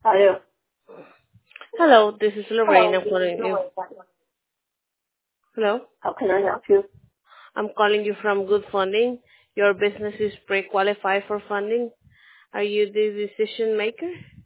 Hello. Hello, this is Lorraine. Hello, I'm this is calling you. Lorraine. Hello, How can I help you? I'm calling you from Good Funding. Your business is pre-qualified for funding. Are you the decision maker?